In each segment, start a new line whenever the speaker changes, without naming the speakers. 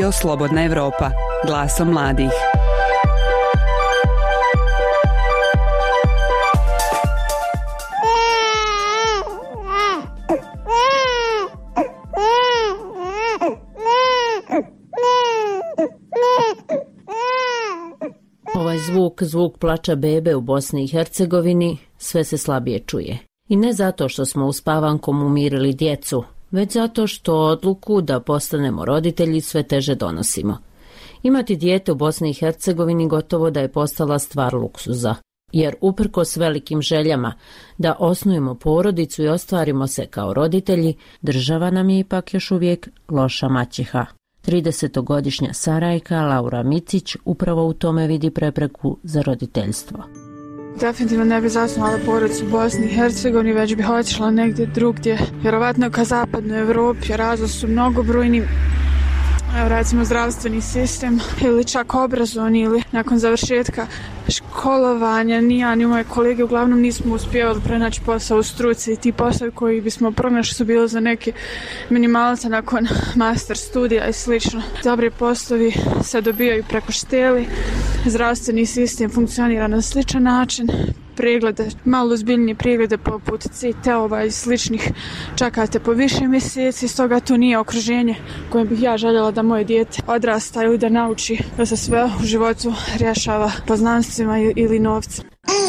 Radio Slobodna Evropa, glasom mladih.
Ovaj zvuk plača bebe u Bosni i Hercegovini sve se slabije čuje. I ne zato što smo uspavankom umirili djecu, već zato što odluku da postanemo roditelji sve teže donosimo. Imati dijete u Bosni i Hercegovini gotovo da je postala stvar luksuza, jer uprkos velikim željama da osnujemo porodicu i ostvarimo se kao roditelji, država nam je ipak još uvijek loša maćeha. 30-godišnja Sarajka Laura Micić upravo u tome vidi prepreku za roditeljstvo.
Definitivno ne bi zasnovala porodicu u Bosni i Hercegovini, već bi otišla negdje drugdje, vjerovatno ka zapadnoj Evropi. Razlozi su mnogobrojni, recimo zdravstveni sistem ili čak obrazovni, ili nakon završetka školovanja. Ni ja ni moje kolege uglavnom nismo uspjevali pronaći posao u struci i ti poslovi koji bismo pronašli su bili za neke minimalce nakon master studija i slično. Dobri poslovi se dobijaju preko šteli, zdravstveni sistem funkcionira na sličan način, preglede, malo ozbiljnije preglede poput CT-ova i sličnih čekate po više mjeseci, stoga to nije okruženje kojem bih ja željela da moje dijete odrasta ili da nauči da se sve u životu rješava poznanstvima ili novcem.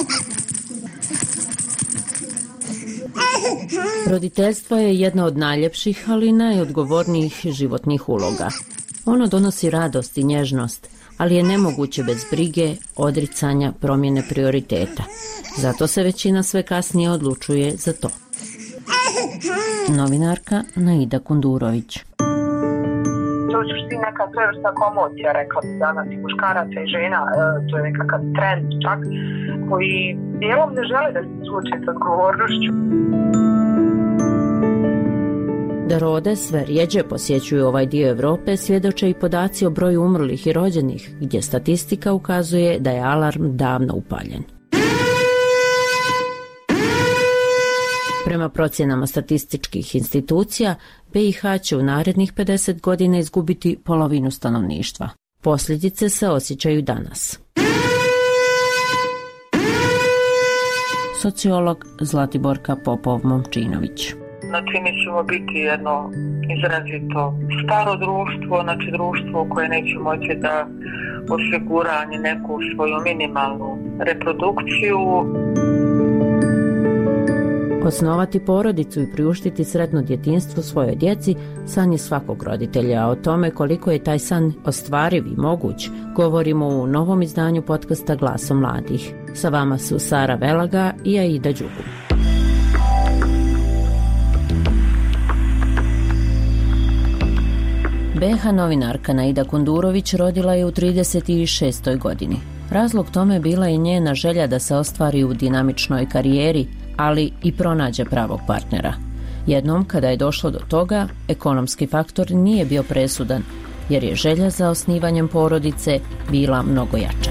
Roditeljstvo je jedna od najljepših, ali i najodgovornijih životnih uloga. Ono donosi radost i nježnost, ali je nemoguće bez brige, odricanja, promjene prioriteta. Zato se većina sve kasnije odlučuje za to. Novinarka Naida Kundurović.
To je suštini neka svojevrsna komocija, rekla bi danas, i muškaraca i žena, to je nekakav trend čak, koji dijelom ne žele da se suoče s odgovornošću.
Da rode sve rjeđe posjećuju ovaj dio Europe svjedoče i podaci o broju umrlih i rođenih, gdje statistika ukazuje da je alarm davno upaljen. Prema procjenama statističkih institucija, BiH će u narednih 50 godina izgubiti polovinu stanovništva. Posljedice se osjećaju danas. Sociolog Zlatiborka Popov-Momčinović.
Znači, mi ćemo biti jedno izrazito staro društvo, znači društvo koje neće moći da osigura ni neku svoju minimalnu reprodukciju.
Osnovati porodicu i priuštiti sretno djetinjstvo svojoj djeci san je svakog roditelja, a o tome koliko je taj san ostvariv i moguć govorimo u novom izdanju podcasta Glasom mladih. Sa vama su Sara Velaga i Aida Đugu. BiH novinarka Naida Kundurović rodila je u 36. godini. Razlog tome bila je njena želja da se ostvari u dinamičnoj karijeri, ali i pronađe pravog partnera. Jednom, kada je došlo do toga, ekonomski faktor nije bio presudan, jer je želja za osnivanjem porodice bila mnogo jača.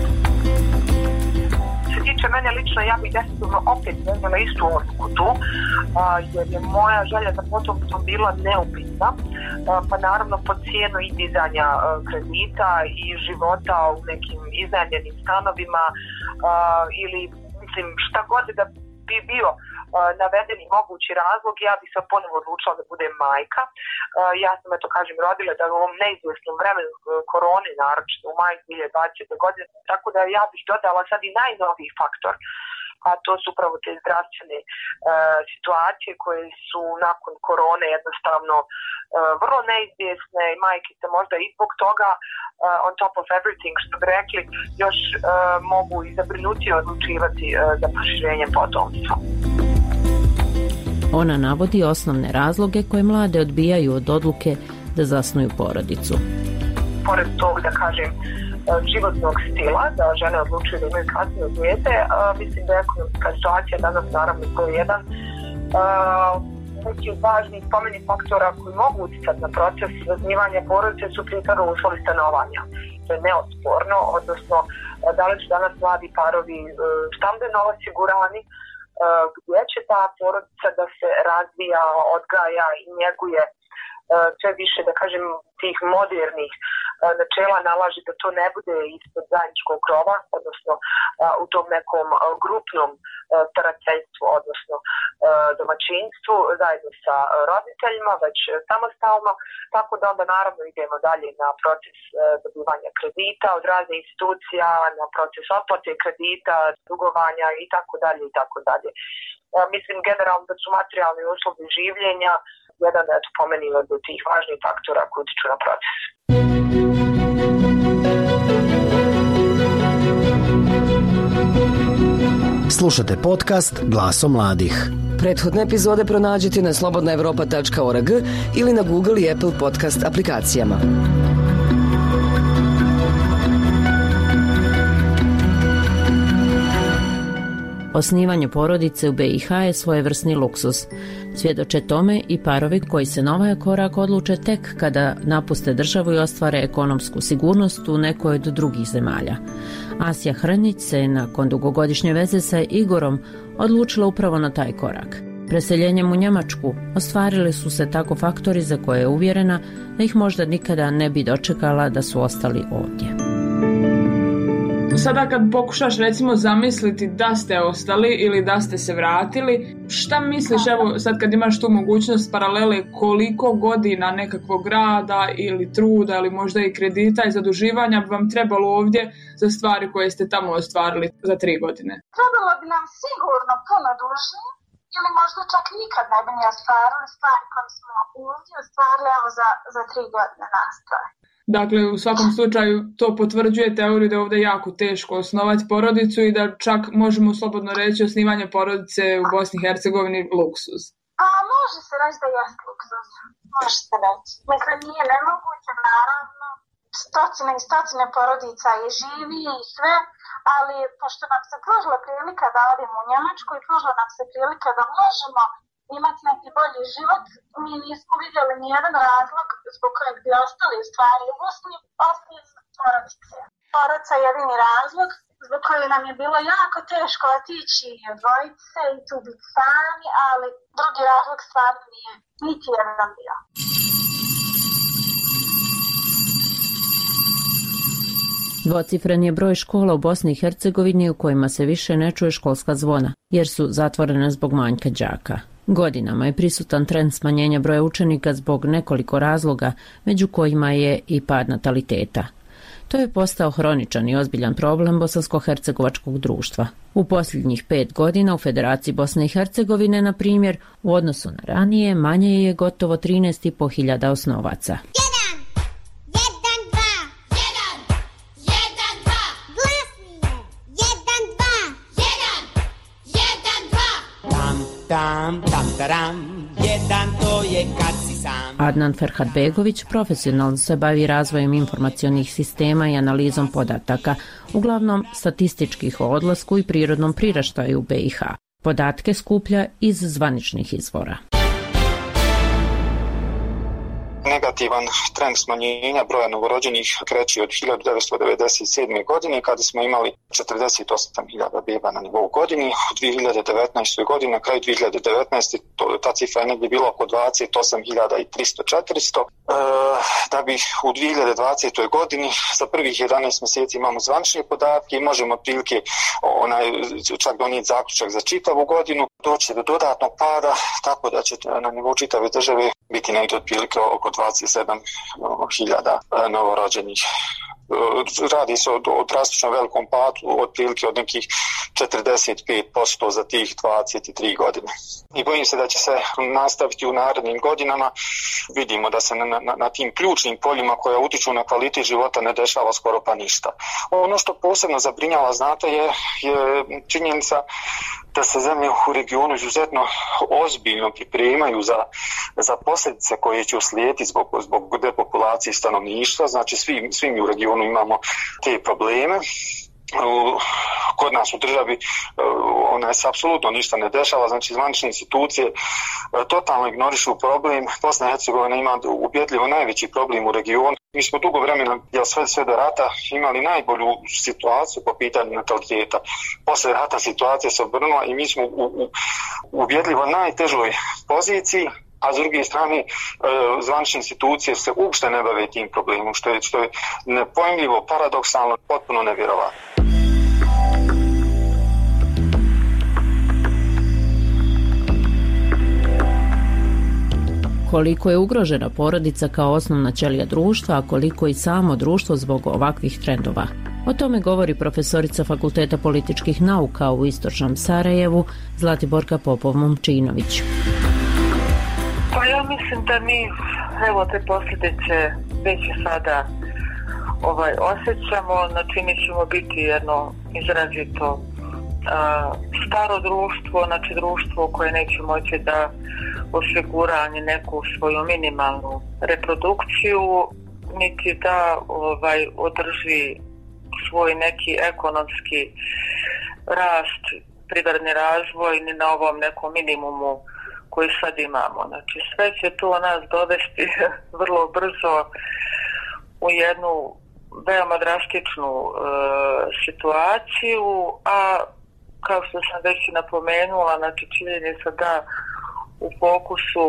Mene lično, ja bih definitivno opet vezala istu odluku tu, jer je moja želja za potomstvom bila neupitna, pa naravno po cijenu i dizanja kredita i života u nekim iznajmljenim stanovima ili mislim šta god da bi bio navedeni mogući razlog, ja bih se ponovo odlučila da budem majka. Ja sam, eto kažem, rodila da u ovom neizvjesnom vremenu korone, naročito u maju 2020. godine, tako da ja bih dodala sad i najnoviji faktor, a to su upravo te zdravstvene situacije koje su nakon korone jednostavno vrlo neizvjesne i majke se možda i zbog toga on top of everything, što bi rekli, još mogu i zabrinutije odlučivati za proširenje potomstva.
Ona navodi osnovne razloge koje mlade odbijaju od odluke da zasnuju porodicu.
Pored tog, da kažem, životnog stila, da žene odlučuju da imaju kasnije dijete, mislim da je ekonomska situacija danas naravno broj jedan. Neki od važnih spomenih faktora koji mogu utjecati na proces zasnivanja porodice su prije svega uslovi stanovanja. To je neosporno, odnosno da li su danas mladi parovi stambeno osigurani, gdje će ta porodica da se razvija, odgaja i njeguje sve više, da kažem, tih modernih načela nalaže da to ne bude ispod zajedničkog krova, odnosno u tom nekom grupnom starateljstvu, odnosno domaćinstvu zajedno sa roditeljima, već samostalno, tako da onda naravno idemo dalje na proces dobivanja kredita od raznih institucija, na proces otplate kredita, dugovanja i tako dalje i tako dalje. Mislim generalno da su materijalni uslovi življenja jedan po meni od tih važnih faktora koji utiču na proces.
Slušate podcast Glasom mladih.
Prethodne epizode pronađite na slobodnaevropa.org ili na Google i Apple podcast aplikacijama.
Osnivanje porodice u BiH je svojevrsni luksuz. Svjedoče tome i parovi koji se na ovaj korak odluče tek kada napuste državu i ostvare ekonomsku sigurnost u nekoj od drugih zemalja. Asja Hrnić se nakon dugogodišnje veze sa Igorom odlučila upravo na taj korak. Preseljenjem u Njemačku ostvarili su se tako faktori za koje je uvjerena da ih možda nikada ne bi dočekala da su ostali ovdje.
Sada kad pokušaš recimo zamisliti da ste ostali ili da ste se vratili, šta misliš, evo sad kad imaš tu mogućnost paralele, koliko godina nekakvog rada ili truda ili možda i kredita i zaduživanja bi vam trebalo ovdje za stvari koje ste tamo ostvarili za 3 godine?
Trebalo bi nam sigurno puno duže ili možda čak nikad ne bi ni ostvarili stvari koje smo ovdje ostvarili za 3 godine nastroj.
Dakle, u svakom slučaju to potvrđuje teoriju da je ovdje jako teško osnovati porodicu i da čak možemo slobodno reći osnivanje porodice u Bosni i Hercegovini luksuz.
A može se reći da je luksuz, može se reći. Mislim, nije nemoguće, naravno, stotine i stotine porodica i živi i sve, ali pošto nam se pružila prilika da odemo u Njemačku i pružila nam se prilika da možemo imati neki bolji život, mi nismo vidjeli nijedan razlog zbog kojeg bi ostali u stvari u Bosni, osim porodice. Porodica je jedini razlog zbog kojeg nam je bilo jako teško otići i odvojiti se i tu biti sami, ali drugi razlog stvarno nije niti jedan bio.
Dvocifren je broj škola u Bosni i Hercegovini u kojima se više ne čuje školska zvona, jer su zatvorene zbog manjka đaka. Godinama je prisutan trend smanjenja broja učenika zbog nekoliko razloga, među kojima je i pad nataliteta. To je postao hroničan i ozbiljan problem bosansko-hercegovačkog društva. U posljednjih 5 godina u Federaciji Bosne i Hercegovine, na primjer, u odnosu na ranije, manje je gotovo 13.500 osnovaca. Adnan Ferhatbegović profesionalno se bavi razvojem informacionih sistema i analizom podataka, uglavnom statističkih o odlasku i prirodnom priraštaju u BiH. Podatke skuplja iz zvaničnih izvora.
Negativan trend smanjenja broja novorođenih kreće od 1997. godine kada smo imali 48.000 beba na nivou godini. U 2019. godini, na kraju 2019. ta cifra je negdje bila oko 28.300-400. Da bi u 2020. godini za prvih 11 mjeseci imamo zvanične podatke i možemo otprilike čak donijeti zaključak za čitavu godinu. Doći do dodatnog pada, tako da će na nivou čitave države biti negdje otprilike oko 27.000 novorođenih. Radi se o drastično velikom padu, otprilike od nekih 45% za tih 23 godine. I bojim se da će se nastaviti u narednim godinama. Vidimo da se na tim ključnim poljima koja utiču na kvalitet života ne dešava skoro pa ništa. Ono što posebno zabrinjava, znate, je činjenica da se zemlje u regionu izuzetno ozbiljno pripremaju za posljedice koje će uslijediti zbog depopulacije stanovništva. Znači svi mi u regionu imamo te probleme. Kod nas u državi se apsolutno ništa ne dešava, znači zvanične institucije totalno ignorišu problem. Bosna i Hercegovina ima ubjedljivo najveći problem u regionu. Mi smo dugo vremena, sve do rata, imali najbolju situaciju po pitanju nataliteta. Posle rata situacija se obrnula i mi smo u uvjedljivo najtežoj poziciji, a s druge strane zvanične institucije se uopšte ne bave tim problemom, što je nepojmljivo, paradoksalno, potpuno nevjerovatno.
Koliko je ugrožena porodica kao osnovna ćelija društva, a koliko i samo društvo zbog ovakvih trendova. O tome govori profesorica Fakulteta političkih nauka u Istočnom Sarajevu Zlatiborka Popov-Momčinović.
Pa ja mislim da mi te posljedice već sada osjećamo, znači mi ćemo biti jedno izrazito staro društvo, znači društvo koje neće moći da osigura ni neku svoju minimalnu reprodukciju, niti da održi svoj neki ekonomski rast, privredni razvoj, ni na ovom nekom minimumu koji sad imamo. Znači sve će to nas dovesti vrlo brzo u jednu veoma drastičnu situaciju, a kao što sam već napomenula, znači činjenica da u fokusu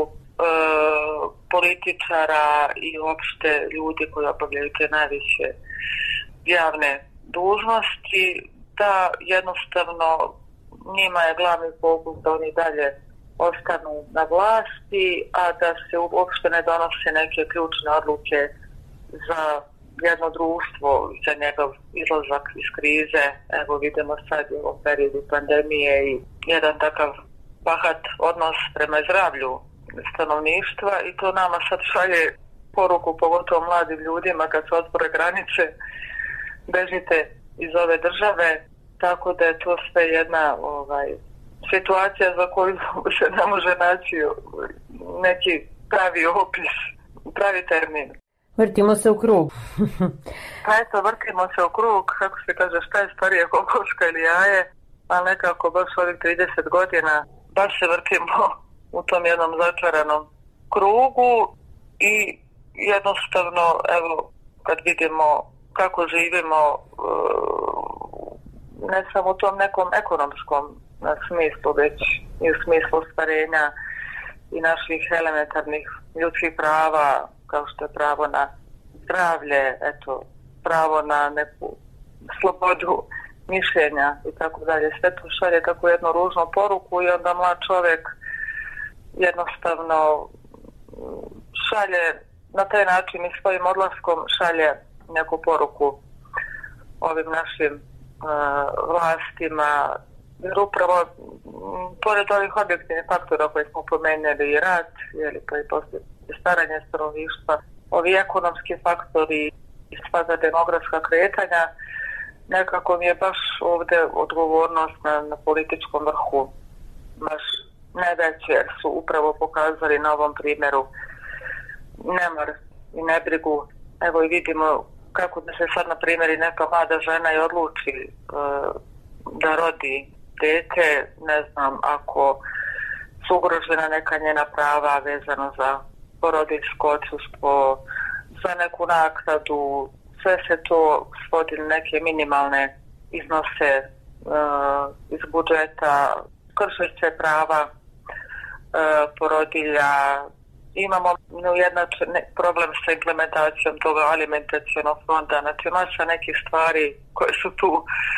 političara i uopšte ljudi koji obavljaju te najviše javne dužnosti, da jednostavno njima je glavni fokus da oni dalje ostanu na vlasti, a da se uopšte ne donose neke ključne odluke za jedno društvo, za njegov izlazak iz krize. Evo vidimo sad u ovom periodu pandemije i jedan takav bahat odnos prema zdravlju stanovništva i to nama sad šalje poruku, pogotovo mladim ljudima kad se otvore granice, bežite iz ove države, tako da je to sve jedna situacija za koju se ne može naći neki pravi opis, pravi termin.
Vrtimo se u krug.
Pa eto, vrtimo se u krug, kako se kaže, šta je starije, kokoška ili jaje, ali nekako baš ovih 30 godina baš se vrtimo u tom jednom začaranom krugu i jednostavno, evo, kad vidimo kako živimo, ne samo u tom nekom ekonomskom smislu, već i u smislu ostvarenja i naših elementarnih ljudskih prava, kao što je pravo na zdravlje, eto, pravo na neku slobodu mišljenja i tako dalje. Sve to šalje tako jednu ružnu poruku i onda mlad čovjek jednostavno šalje na taj način i svojim odlaskom šalje neku poruku ovim našim vlastima, jer upravo pored ovih objektivnih faktora koje smo pomenuli, i rat, pa i poslije staranje stanovništva, ovi ekonomski faktori i sva demografska kretanja, nekako mi je baš ovdje odgovornost na političkom vrhu baš najveće, jer su upravo pokazali na ovom primjeru nemar i nebrigu. Evo i vidimo kako da se sad, na primjer, i neka mlada žena i odluči da rodi dete, ne znam, ako su ugrožena neka njena prava vezano za porodiljsko odsustvo, za neku naknadu, sve se to svodi na neke minimalne iznose iz budžeta, krše se prava porodilja. Imamo neujednačen problem sa implementacijom toga alimentacionog fonda, znači masa nekih stvari koje su tu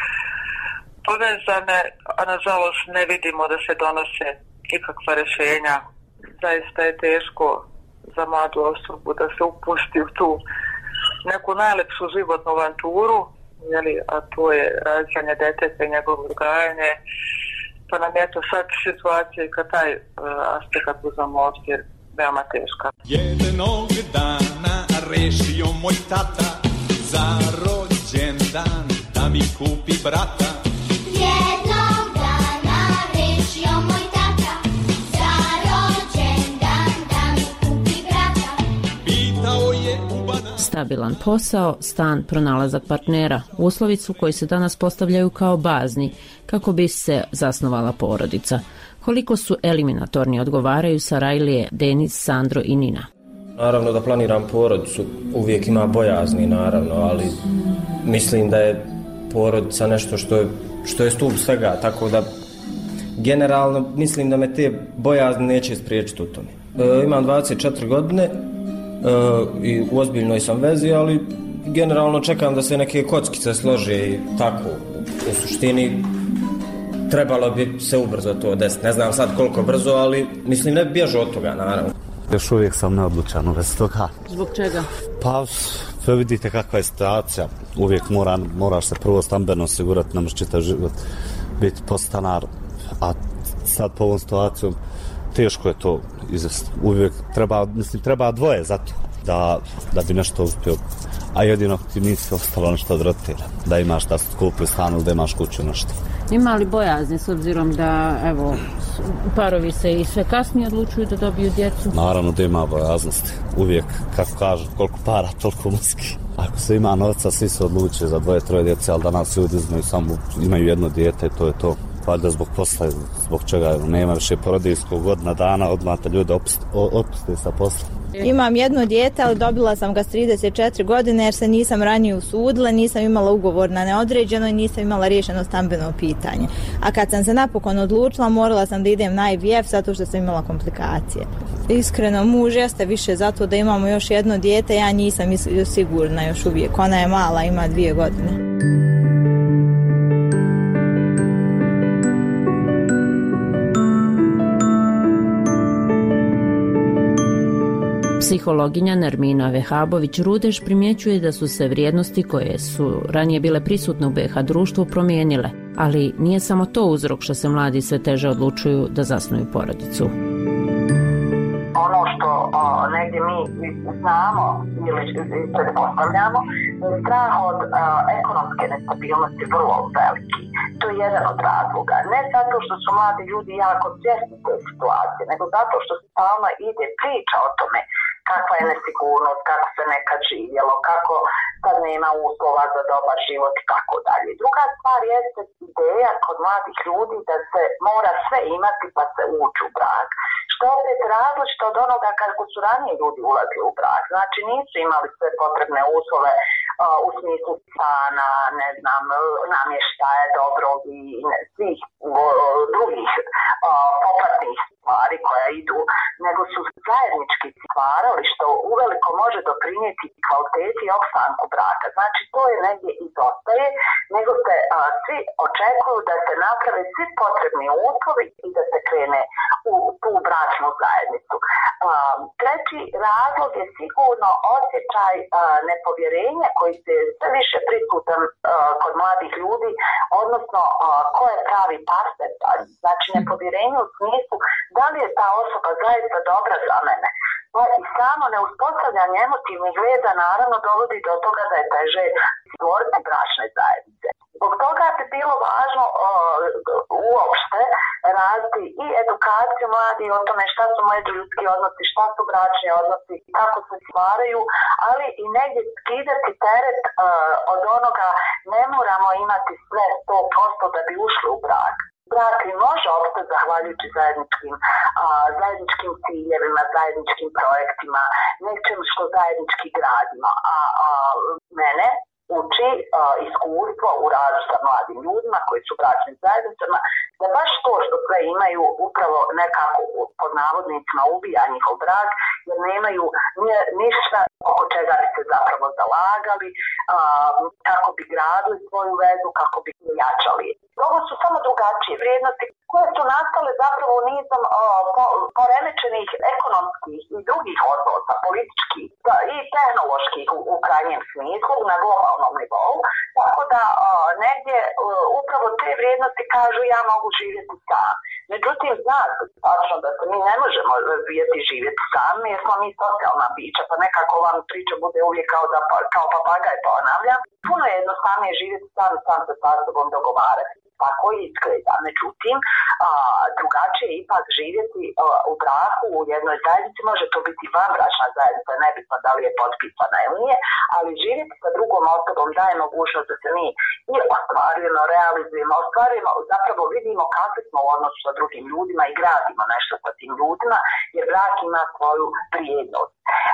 povezane, a nažalost ne vidimo da se donose ikakva rješenja. Zaista je teško za mladu osobu da se upusti u tu neku najlepšu životnu avanturu, a to je rađanje deteta i njegovo odgajanje, pa nam je to sad situacija i kad taj aspekt uzamo obzir veoma teška.
Jednog dana rešio moj tata za rođendan da mi kupi brata.
Jednog dana rešio moj tata za rođendan da mi kupi brata.
Pitao je ubana.
Stabilan posao, stan, pronalazak partnera, uslovi su koji se danas postavljaju kao bazni kako bi se zasnovala porodica. Koliko su eliminatorni odgovaraju Sarajlije, Denis, Sandro i Nina.
Naravno da planiram porodicu, uvijek ima bojazni naravno, ali mislim da je porodica nešto što je stup svega, tako da generalno mislim da me te bojazni neće spriječiti u tome. Imam 24 godine i u ozbiljnoj sam vezi, ali generalno čekam da se neke kockice slože i tako. U suštini trebalo bi se ubrzo to desiti. Ne znam sad koliko brzo, ali mislim ne bježu od toga, naravno.
Još uvijek sam neodlučan u vezi toga.
Zbog čega?
Pa vidite kakva je situacija. Uvijek moraš se prvo stambeno osigurati, ne možeš čitav život biti podstanar, a sad po ovom situacijom teško je to izvesti. Uvijek treba dvoje za to da bi nešto uspio. A jedino ti nisi ostalo nešto od roditelja, da imaš da kupi stan ili da imaš kuću nešto.
Ima li bojazni s obzirom da, evo, parovi se i sve kasnije odlučuju da dobiju djecu?
Naravno da ima bojaznosti. Uvijek, kako kažu, koliko para, toliko muski. Ako se ima novca, svi se odluče za 2-3 djece, ali danas ljudi imaju jedno dijete, to je to. Valjda zbog posla, zbog čega nema više porodiljskog godina dana, odmah te ljude otpuste sa posla.
Imam jedno dijete, ali dobila sam ga s 34 godine jer se nisam ranije usudila, nisam imala ugovor na neodređeno i nisam imala riješeno stambeno pitanje. A kad sam se napokon odlučila, morala sam da idem na IVF zato što sam imala komplikacije. Iskreno, muž jeste više zato da imamo još jedno dijete, ja nisam sigurna još uvijek. Ona je mala, ima 2 godine.
Psihologinja Nermina Vehabović-Rudeš primjećuje da su se vrijednosti koje su ranije bile prisutne u BiH društvu promijenile, ali nije samo to uzrok što se mladi sve teže odlučuju da zasnuju porodicu.
Ono što negdje mi znamo ili pretpostavljamo, strah od ekonomske nestabilnosti vrlo veliki. To je jedan od razloga. Ne zato što su mladi ljudi jako svjesni te situacije, nego zato što se stalno ide priča o tome kakva je nesigurnost, kako se nekad živjelo, kako sad nema uslova za dobar život i tako dalje. Druga stvar jeste ideja kod mladih ljudi da se mora sve imati pa se ući u brak. Što je opet različito od onoga kako su ranije ljudi ulazili u brak. Znači nisu imali sve potrebne uslove u smislu stana, ne znam, namještaja, dobrog i svih drugih popratnih stvari koja idu, nego su zajednički stvarali što uveliko može doprinijeti kvaliteti i opstanku braka. Znači to je negdje izostaje, nego se svi očekuju da se naprave svi potrebni uslovi i da se krene u tu bračnu zajednicu. Treći razlog je sigurno osjećaj nepovjerenja koji se sve više prisutan kod mladih ljudi, odnosno ko je pravi partner. Znači nepovjerenje u smislu da li je ta osoba zaista dobra za mene. I samo neuspostavljanje emotivnih veza naravno dovodi do toga da je teže stvoriti bračne zajednice. Zbog toga bi bilo važno uopšte raditi i edukaciju mladih o tome šta su međuljudski odnosi, šta su bračni odnosi, kako se stvaraju, ali i negdje skidati teret od onoga ne moramo imati sve 100% da bi ušli u brak. Brak i može opstati zahvaljujući zajedničkim ciljevima, zajedničkim projektima, nečem što zajednički gradimo. Mene uči iskustvo u radu sa mladim ljudima koji su bračnim zajednicama, da baš to što sve imaju upravo nekako pod navodnicima ubija njihov brak, jer nemaju ništa oko čega bi se zapravo zalagali, kako bi gradili svoju vezu, kako bi jačali. Ovo su samo drugačije vrijednosti koje su nastale zapravo nizom poremećenih ekonomskih i drugih odnosa, političkih i tehnoloških u krajnjem smislu na globalnom nivou. Tako da negdje upravo te vrijednosti kažu ja mogu živjeti sam. Međutim, zna se tačno da se mi ne možemo živjeti sami jer smo mi socijalna bića, pa nekako vam priča bude uvijek kao papagaj ponavlja. Puno je jednostavnije živjeti sam se sa sobom dogovarati. Tako izgleda. Međutim, drugačije je ipak živjeti u braku, u jednoj zajednici, može to biti vanbračna zajednica, nebitno da li je potpisana ili nije, ali živjeti sa drugom osobom daje mogućnost da se mi i ostvarujemo, realizujemo, zapravo vidimo kakvi smo u odnosu sa drugim ljudima i gradimo nešto sa tim ljudima, jer brak ima svoju vrijednost.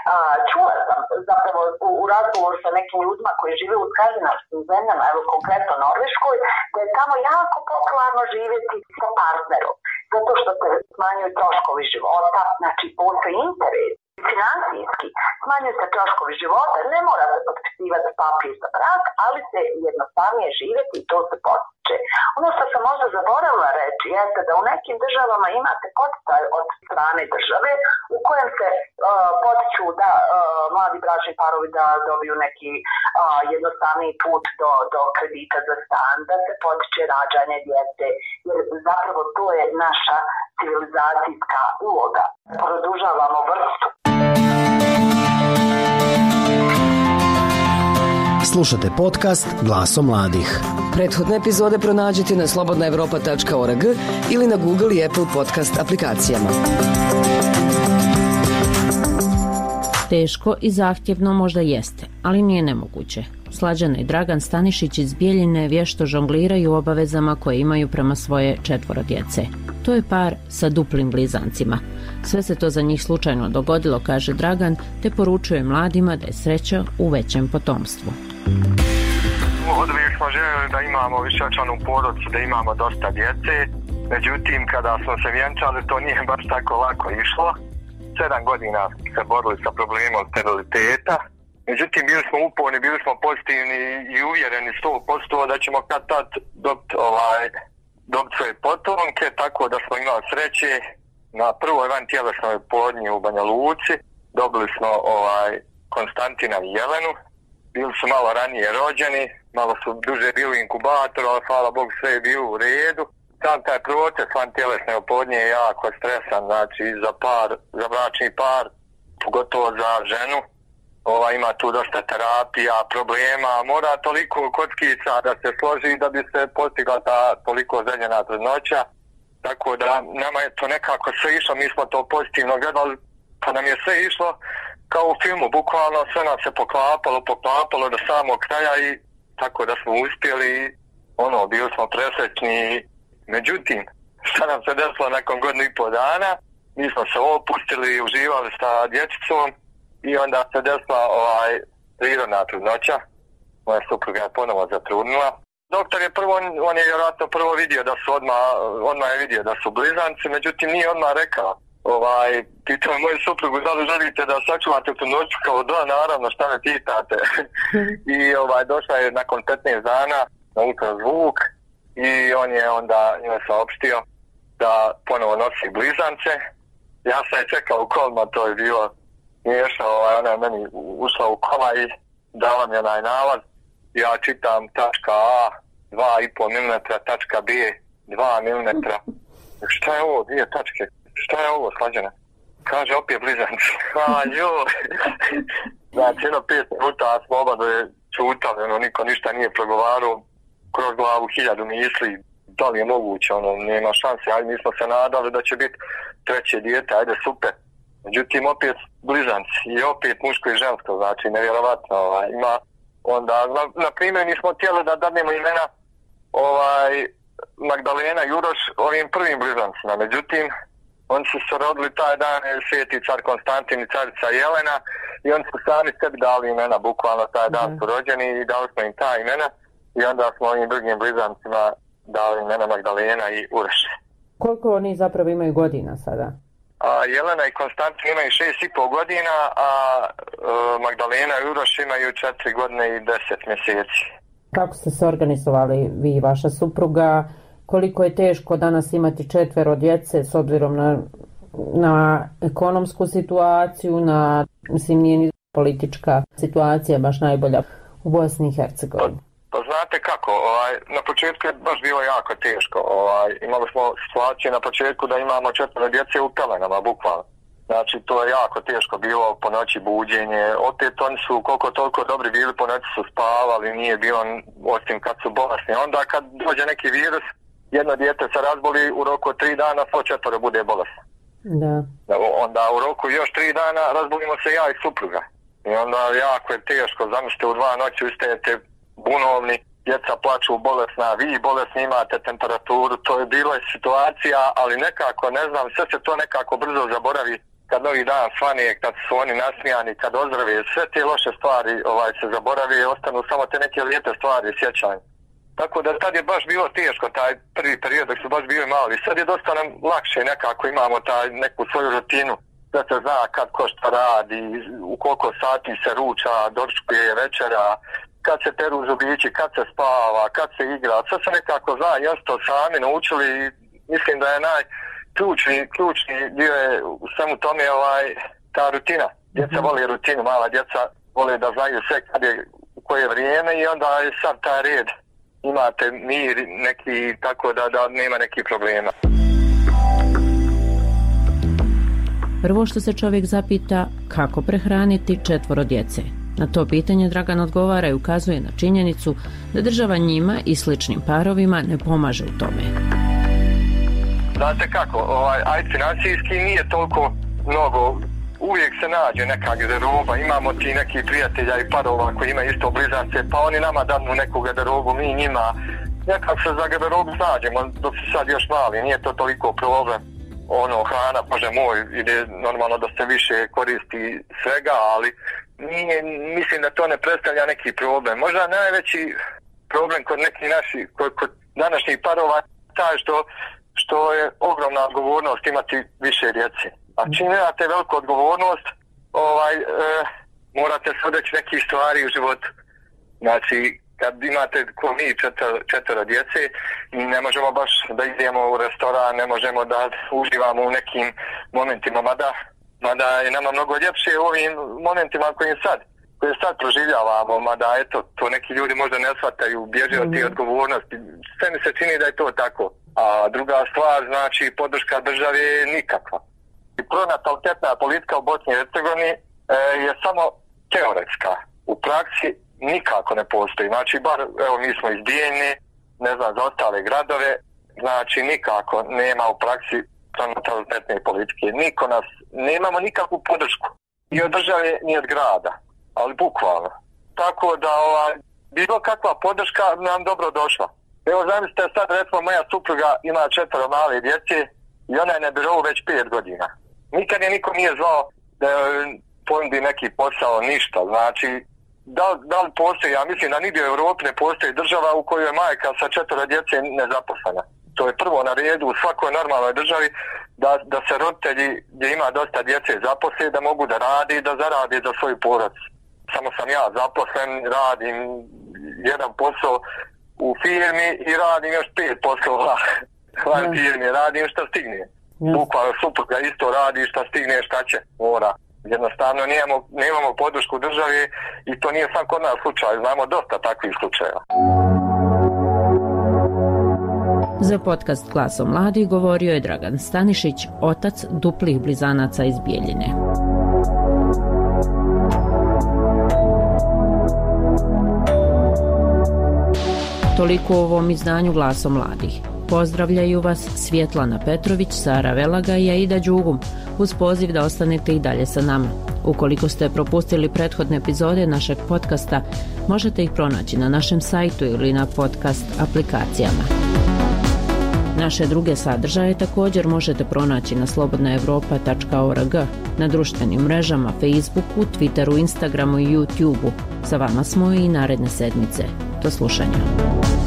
Čula sam zapravo u razgovoru sa nekim ljudima koji žive u skandinavskim zemljama, evo konkretno Norveškoj, da je tamo jako popularno živjeti sa partnerom, zato što se smanjuju troškovi života, znači postoji interes. Finansijski smanjuju se troškovi života, ne mora se potpisivati papir za brak, ali se jednostavnije živjeti i to se potiče. Ono što sam možda zaboravila reći jeste da u nekim državama imate poticaj od strane države u kojem se potiču da mladi bračni parovi da dobiju neki jednostavniji put do kredita za stan, da se potiče rađanje djece, jer zapravo to je naša civilizacijska uloga. Produžavamo vrstu.
Slušate podcast Glasom mladih.
Prethodne epizode pronađite na slobodnaevropa.org ili na Google i Apple podcast aplikacijama.
Teško i zahtjevno možda jeste, ali nije nemoguće. Slađana i Dragan Stanišić iz Bijeljine vješto žongliraju obavezama koje imaju prema svoje 4 djece. To je par sa duplim blizancima. Sve se to za njih slučajno dogodilo, kaže Dragan, te poručuje mladima da je sreća u većem potomstvu.
Oduvijek smo željeli da imamo višečlanu porodicu, da imamo dosta djece. Međutim, kada smo se vjenčali, to nije baš tako lako išlo. 7 godina se borili sa problemom steriliteta. Međutim, bili smo uporni, bili smo pozitivni i uvjereni 100% da ćemo kad tad dobiti svoje potomke, tako da smo imali sreće. Na prvoj vantjelesnoj oplodnji u Banja Luci dobili smo Konstantina i Jelenu. Bili su malo ranije rođeni, malo su duže bili u inkubatoru, ali hvala Bogu sve je bilo u redu. Sam taj proces vantjelesne oplodnje je jako stresan, znači za bračni par, pogotovo za ženu. Ima tu dosta terapija, problema, mora toliko kockica da se složi da bi se postigla ta toliko željena trudnoća. Tako da nama je to nekako sve išlo, mi smo to pozitivno gledali, pa nam je sve išlo kao u filmu, bukvalno sve nam se poklapalo do samog kraja i tako da smo uspjeli, bili smo presrećni. Međutim, šta nam se desilo nakon 1,5 godina, mi smo se opustili, uživali sa dječicom i onda se desila prirodna trudnoća. Moja supruga je ponovo zatrudnila. Doktor je on je vjerojatno prvo vidio da su odmah je vidio da su blizanci, međutim nije odmah rekao. Pitao je moju suprugu da li želite da sačuvate trudnoću, kao da, naravno, šta me pitate. I došla je nakon 15 dana na ultrazvuk i on je onda njoj saopštio da ponovo nosi blizance. Ja sam je čekao u kolima, to je bilo smiješno, ona je meni ušla u kola i dala mi onaj nalaz. Ja čitam tačka A 2,5 mm, tačka B 2 mm. Šta je ovo, 2 tačke? Šta je ovo, Slađana? Kaže, opet blizanci. Znači, 5 minuta smo oba čutali, niko ništa nije progovarao, kroz glavu 1000 misli, da li je moguće, nema šanse, ali mi smo se nadali da će biti 3. dijete, ajde super. Međutim, opet blizanci i opet muško i žensko, znači, nevjerovatno, ima. Onda, na primjer, mi smo htjeli da dadnemo imena Magdalena i Uroš ovim prvim blizancima. Međutim, oni su se rodili taj dan, sveti car Konstantin i carica Jelena, i oni su sami sebi dali imena, bukvalno taj dan su rođeni i dali smo im ta imena i onda smo ovim drugim blizancima dali imena Magdalena i Uroš.
Koliko oni zapravo imaju godina sada?
Jelena i Konstantin imaju 6,5 godina, a Magdalena i Uroš imaju 4 godine i 10 mjeseci.
Kako ste se organizovali vi i vaša supruga? Koliko je teško danas imati 4 djece s obzirom na ekonomsku situaciju, mislim nije ni politička situacija baš najbolja u Bosni i Hercegovini?
Pa znate kako, na početku je baš bilo jako teško. Imali smo situaciju na početku da imamo 4 djece u pelenama, bukvalno. Znači to je jako teško bilo, po noći buđenje, opet oni su koliko toliko dobri bili, po noći su spavali, nije bilo osim kad su bolesni. Onda kad dođe neki virus, jedno dijete se razboli, u roku 3 dana svo 4 bude bolesno.
Da.
Onda u roku još 3 dana razbolimo se ja i supruga. I onda jako je teško, zamislite u 2 noći ustajete bunovni, djeca plaču bolesna, vi bolesni imate temperaturu, to je bila situacija, ali nekako, ne znam, sve se to nekako brzo zaboravi kad novi dan svane, kad su oni nasmijani, kad ozdrave, sve te loše stvari se zaborave i ostanu samo te neke lijepe stvari, sjećanje. Tako da tad je baš bilo teško taj prvi period dok su baš bili mali. Sad je dosta nam lakše nekako, imamo neku svoju rutinu. Da se zna kad ko šta radi, u koliko sati se ruča, doručkuje, večera, kad se peru zubići, kad se spava, kad se igra. Sve se nekako zna, jasno sami naučili i mislim da je ključni dio je u svemu tome ta rutina. Djeca vole rutinu, mala djeca vole da znaju sve kad je u koje vrijeme i onda je sad taj red. Imate mir neki, tako da nema nekih problema.
Prvo što se čovjek zapita, kako prehraniti 4 djece. Na to pitanje Dragan odgovara i ukazuje na činjenicu da država njima i sličnim parovima ne pomaže u tome.
Znate kako, financijski nije toliko mnogo, uvijek se nađe neka garderoba, imamo ti neki prijatelja i parova koji imaju isto blizance, pa oni nama danu neku garderobu, mi njima, nekako se za garderobu nađemo, dok su sad još mali, nije to toliko problem. Hrana, bože moj, ide normalno da se više koristi svega, ali mislim da to ne predstavlja neki problem. Možda najveći problem kod nekih naših, kod današnjih parova, taj što je ogromna odgovornost imati više djece. A čim imate veliku odgovornost, morate se odreći nekih stvari u životu. Znači, kad imate ko mi 4 djece i ne možemo baš da idemo u restoran, ne možemo da uživamo u nekim momentima, mada je nama mnogo ljepše u ovim momentima koje sad proživljavamo, mada eto, to neki ljudi možda ne shvataju, bježe od te odgovornosti. Sve mi se čini da je to tako. A druga stvar, znači, podrška države je nikakva. I pronatalitetna politika u Bosni i Hercegovini je samo teoretska. U praksi nikako ne postoji. Znači, mi smo iz Bijeljne, ne znam, za ostale gradove, znači nikako nema u praksi pronatalitetne politike. Nemamo nikakvu podršku. I od države, ni od grada. Ali bukvalno. Tako da bilo kakva podrška nam dobro došla. Evo, zamislite sad, recimo, moja supruga ima 4 male djece i ona je na birovu već 5 godina. Nikad je niko nije zvao da ponudi neki posao, ništa. Znači, da li postoji, ja mislim da nigdje u Europi ne postoji država u kojoj je majka sa 4 djece nezaposlena. To je prvo na redu u svakoj normalnoj državi da se roditelji gdje ima dosta djece zaposle, da mogu da radi i da zaradi za svoju porodicu. Samo sam ja zaposlen, radim jedan posao u firmi i radim još 5 poslova van firmi, radim što stigne. Bukvalno supruga isto radi šta stigne, šta će, mora. Jednostavno nemamo podršku države i to nije sam kod nas slučaj, znamo dosta takvih slučajeva.
Za podcast Glasom mladih govorio je Dragan Stanišić, otac duplih blizanaca iz Bijeljine. Toliko u ovom izdanju Glasom mladih. Pozdravljaju vas Svjetlana Petrović, Sara Velaga i Aida Đugum, uz poziv da ostanete i dalje sa nama. Ukoliko ste propustili prethodne epizode našeg podcasta, možete ih pronaći na našem sajtu ili na podcast aplikacijama. Naše druge sadržaje također možete pronaći na slobodnaevropa.org, na društvenim mrežama Facebooku, Twitteru, Instagramu i YouTubeu. Sa vama smo i naredne sedmice. Do slušanja.